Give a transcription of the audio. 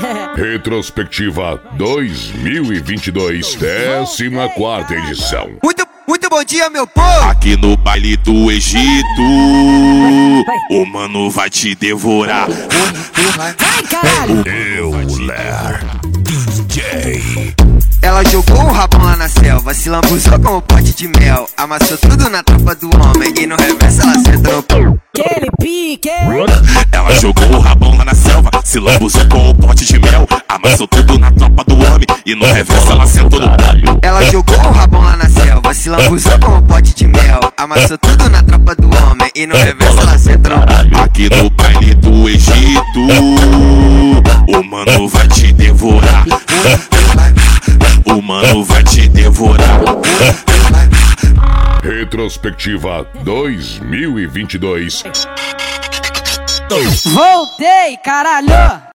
Retrospectiva 2022, 14ª edição. Muito bom dia, meu povo! Aqui no baile do Egito, o mano vai te devorar. Vai, caralho! Euler DJ. Ela jogou o rabão lá na selva, se lambuzou com o pote de mel, amassou tudo na tropa do homem e no reverso ela sentou. Aquele pique! Ela jogou o rabão lá na selva, se lambuzou com o pote de mel, amassou tudo na tropa do homem e no reverso ela sentou no pau. Ela jogou o rabão lá na selva, se lambuzou com o pote de mel, amassou tudo na tropa do homem e no reverso ela sentou. Aqui no baile do Egito, o mano vai te devorar. O mano vai te devorar. Retrospectiva 2022. Voltei, caralho!